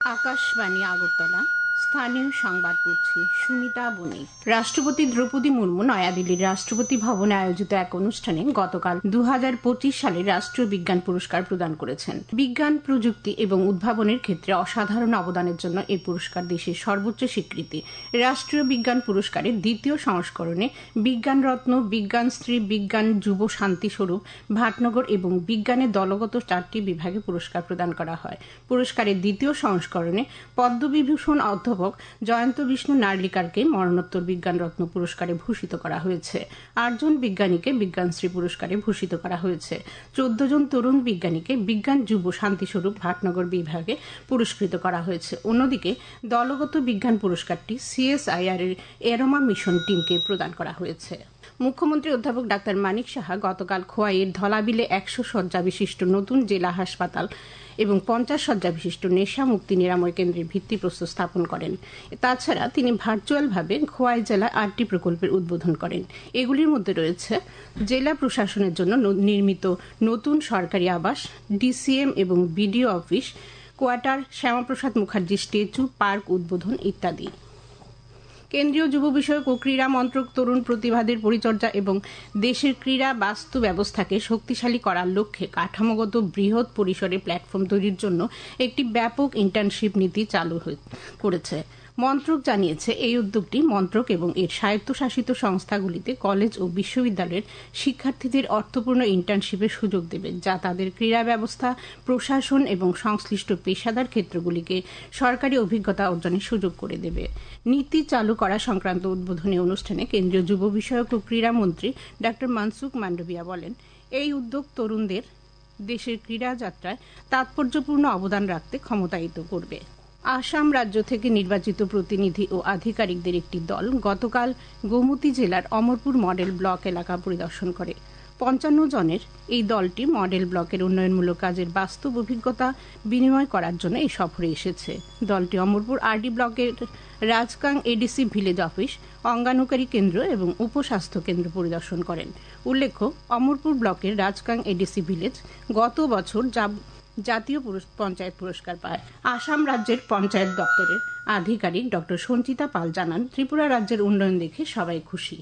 আকাশবাণী আগরতলা স্থানীয় সংবাদ পড়ছি সুমিতা বণিক। রাষ্ট্রপতি দ্রৌপদী মুর্মু নয়াদিল্লির রাষ্ট্রপতি ভবনে আয়োজিত এক অনুষ্ঠানে গতকাল 2025 সালের রাষ্ট্রীয় বিজ্ঞান পুরস্কার প্রদান করেছেন। বিজ্ঞান, প্রযুক্তি এবং উদ্ভাবনের ক্ষেত্রে অসাধারণ অবদানের জন্য এই পুরস্কার দেশের সর্বোচ্চ স্বীকৃতি। রাষ্ট্রীয় বিজ্ঞান পুরস্কারের দ্বিতীয় সংস্করণে বিজ্ঞান রত্ন, বিজ্ঞান স্ত্রী, বিজ্ঞান যুব শান্তি স্বরূপ, ভাটনগর এবং বিজ্ঞানের দলগত 4টি বিভাগে পুরস্কার প্রদান করা হয়। পুরস্কারের দ্বিতীয় সংস্করণে পদ্মবিভূষণ অধ্যাপক জয়ন্ত বিষ্ণু নার্লিকারকে মরণোত্তর বিজ্ঞান রত্ন পুরস্কারে ভূষিত করা হয়েছে। 8 জন বিজ্ঞানীকে বিজ্ঞানশ্রী পুরস্কারে ভূষিত করা হয়েছে। 14 জন তরুণ বিজ্ঞানীকে বিজ্ঞান যুব শান্তিস্বরূপ ভাটনগর বিভাগে পুরস্কৃত করা হয়েছে। অন্যদিকে দলগত বিজ্ঞান পুরস্কারটি CSIR এর এরোমা মিশন টিমকে প্রদান করা হয়েছে। মুখ্যমন্ত্রী অধ্যাপক ডাক্তার মানিক সাহা গতকাল খোয়াইয়ের ধলাবিলে 100 শয্যা বিশিষ্ট নতুন জেলা হাসপাতাল এবং 50 শয্যা বিশিষ্ট নেশা মুক্তি নিরাময় কেন্দ্রের ভিত্তিপ্রস্তর স্থাপন করেন। তাছাড়া তিনি ভার্চুয়ালভাবে খোয়াই জেলায় 8টি প্রকল্পের উদ্বোধন করেন। এগুলির মধ্যে রয়েছে জেলা প্রশাসনের জন্য নির্মিত নতুন সরকারি আবাস, DCM এবং BDO office, quarter, Syamaprasad Mukherjee statue, park উদ্বোধন ইত্যাদি। কেন্দ্রীয় যুব বিষয়ক ও ক্রীড়া মন্ত্রক তরুণ প্রতিভাদের পরিচর্যা এবং দেশের ক্রীড়া বাস্তু ব্যবস্থাকে শক্তিশালী করার লক্ষ্যে কাঠামোগত বৃহৎ পরিসরে প্ল্যাটফর্ম তৈরির জন্য একটি ব্যাপক ইন্টার্নশিপ নীতি চালু করেছে। মন্ত্রক জানিয়েছে, এই উদ্যোগটি মন্ত্রক এবং এর স্বায়ত্তশাসিত সংস্থাগুলিতে কলেজ ও বিশ্ববিদ্যালয়ের শিক্ষার্থীদের অর্থপূর্ণ ইন্টার্নশিপের সুযোগ দেবে, যা তাদের ক্রীড়া ব্যবস্থা, প্রশাসন এবং সংশ্লিষ্ট পেশাদার ক্ষেত্রগুলিকে সরকারি অভিজ্ঞতা অর্জনের সুযোগ করে দেবে। নীতি চালু করা সংক্রান্ত উদ্বোধনী অনুষ্ঠানে কেন্দ্রীয় যুব বিষয়ক ও ক্রীড়া মন্ত্রী ডক্টর মনসুখ মান্ডভিয়া বলেন, এই উদ্যোগ তরুণদের দেশের ক্রীড়া যাত্রায় তাৎপর্যপূর্ণ অবদান রাখতে ক্ষমতায়িত করবে। আসাম রাজ্য থেকে নির্বাচিত প্রতিনিধি ও আধিকারিকদের একটি দল গতকাল গোমতী জেলার অমরপুর মডেল ব্লক এলাকা পরিদর্শন করে। 55 জনের এই দলটি মডেল ব্লকের উন্নয়নমূলক কাজের বাস্তব অভিজ্ঞতা বিনিময় করার জন্য এই সফরে এসেছে। দলটি অমরপুর RD ব্লকের রাজকাং ADC ভিলেজ অফিস, অঙ্গানুকারী কেন্দ্র এবং উপস্বাস্থ্য কেন্দ্র পরিদর্শন করেন। উল্লেখ্য, অমরপুর ব্লকের রাজকাং ADC ভিলেজ গত বছর জাতীয় পঞ্চায়েত পুরস্কার পায়। আসাম রাজ্যের পঞ্চায়েত দপ্তরের আধিকারিক ডক্টর সঞ্চিতা পাল জানান, ত্রিপুরা রাজ্যের উন্নয়ন দেখে সবাই খুশি।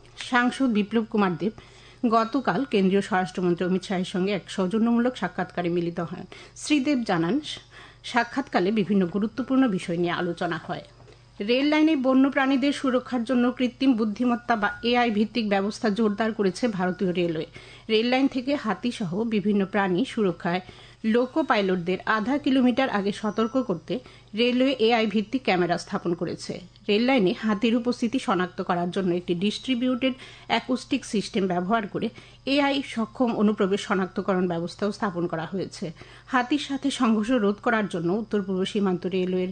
সাংসদ বিপ্লব কুমার দেব গতকাল কেন্দ্রীয় স্বরাষ্ট্রমন্ত্রী অমিত শাহের সঙ্গে এক সৌজন্যমূলক সাক্ষাৎকারে মিলিত হন। শ্রী দেব জানান, সাক্ষাৎকালে বিভিন্ন গুরুত্বপূর্ণ বিষয় নিয়ে আলোচনা হয়। রেল লাইনে বন্য প্রাণীদের সুরক্ষার জন্য কৃত্রিম বুদ্ধিমত্তা বা AI ভিত্তিক ব্যবস্থা জোরদার করেছে ভারতীয় রেলওয়ে। রেল লাইন থেকে হাতি সহ বিভিন্ন প্রাণী সুরক্ষায় লোকো পাইলটদের আধা কিলোমিটার আগে সতর্ক করতে রেলওয়ে AI ভিত্তিক ক্যামেরা স্থাপন করেছে। রেল লাইনে হাতির উপস্থিতি শনাক্ত করার জন্য একটি ডিস্ট্রিবিউটেড অ্যাকোস্টিক সিস্টেম ব্যবহার করে AI সক্ষম অনুপ্রবেশ শনাক্তকরণ ব্যবস্থাও স্থাপন করা হয়েছে। হাতির সাথে সংঘর্ষ রোধ করার জন্য উত্তর পূর্ব সীমান্ত রেলওয়ের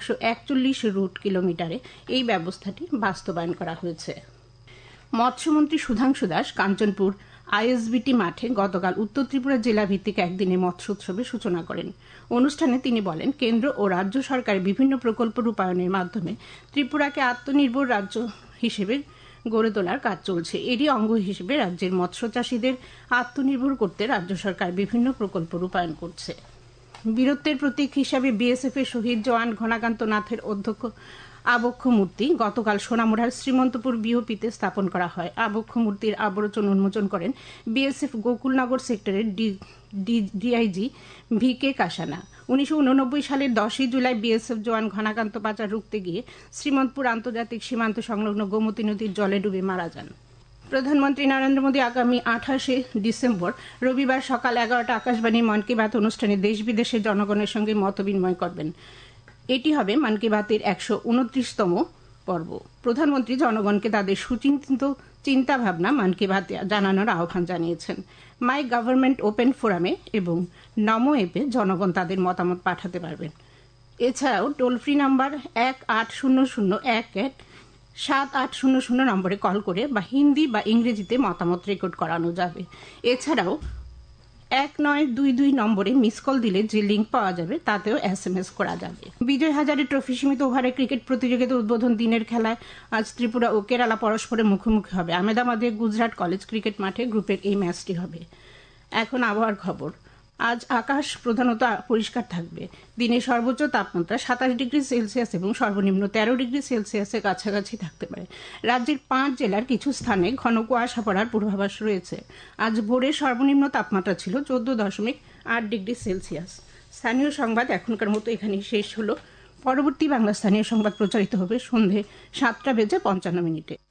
141 রুট কিলোমিটারে এই ব্যবস্থাটি বাস্তবায়ন করা হয়েছে। মৎস্যমন্ত্রী সুধাংশু দাস কাঞ্চনপুর ISBT মাঠে গতকাল উত্তর ত্রিপুরা জেলা ভিত্তিক একদিনের মৎস্যোৎসবের সূচনা করেন। অনুষ্ঠানে তিনি বলেন, কেন্দ্র ও রাজ্য সরকারের বিভিন্ন প্রকল্প রূপায়ণের মাধ্যমে ত্রিপুরাকে আত্মনির্ভর রাজ্য হিসেবে গড়ে তোলার কাজ চলছে। এরই অঙ্গ হিসেবে রাজ্যের মৎস্য চাষীদের আত্মনির্ভর করতে রাজ্য সরকার বিভিন্ন প্রকল্প রূপায়ণ করছে। বীরত্বের প্রতীক হিসাবে BSF এর শহীদ জওয়ান ঘনাকান্ত নাথের আবক্ষ মূর্তি গতকাল সোনামুড়ার শ্রীমন্তপুর BOP-তে স্থাপন করা হয়। আবক্ষ মূর্তির আবরোচন উন্মোচন করেন BSF গোকুলনগর সেক্টরের DIG VK কাসানা। 1989 সালের 10 জুলাই BSF জওয়ান ঘনাকান্ত পাচার রুখতে গিয়ে শ্রীমন্তপুর আন্তর্জাতিক সীমান্ত সংলগ্ন গোমতী নদীর জলে ডুবে মারা যান। প্রধানমন্ত্রী নরেন্দ্র মোদী আগামী 28 ডিসেম্বর রবিবার সকাল 11টা আকাশবাণীর মন কি বাত অনুষ্ঠানে দেশ বিদেশের জনগণের সঙ্গে মত বিনিময় করবেন। এটি হবে মন কি বাতের 129তম পর্ব। প্রধানমন্ত্রী জনগণকে তাদের সুচিন্তিত চিন্তাভাবনা মন কি বাত জানানোর আহ্বান জানিয়েছেন। মাই গভর্নমেন্ট ওপেন ফোরামে এবং নমো অ্যাপে জনগণ তাদের মতামত পাঠাতে পারবেন। এছাড়াও টোল ফ্রি নাম্বার 1800-7800 নম্বরে কল করে বা হিন্দি বা ইংরেজিতে মতামত রেকর্ড করানো যাবে। এছাড়াও 1922 নম্বরে মিস কল দিলে যে লিঙ্ক পাওয়া যাবে তাতেও SMS করা যাবে। বিজয় হাজারে ট্রফি সীমিত ওভারের ক্রিকেট প্রতিযোগিতা উদ্বোধন দিনের খেলায় আজ ত্রিপুরা ও কেরালা পরস্পরের মুখোমুখি হবে। আহমেদাবাদে গুজরাট কলেজ ক্রিকেট মাঠে গ্রুপের এই ম্যাচটি হবে। এখন আবহাওয়ার খবর। আজ আকাশ প্রধানত পরিষ্কার থাকবে। দিনে সর্বোচ্চ তাপমাত্রা 27 ডিগ্রি সেলসিয়াস এবং সর্বনিম্ন 13 ডিগ্রি সেলসিয়াসের কাছাকাছি থাকতে পারে। রাজ্যের 5 জেলার কিছু স্থানে ঘন কুয়াশা পড়ার পূর্বাভাস রয়েছে। আজ ভোরে সর্বনিম্ন তাপমাত্রা ছিল 14.8 ডিগ্রি সেলসিয়াস। স্থানীয় সংবাদ এখনকার মতো এখানেই শেষ হলো। পরবর্তী বাংলা স্থানীয় সংবাদ প্রচারিত হবে সন্ধে 7:55 মিনিটে।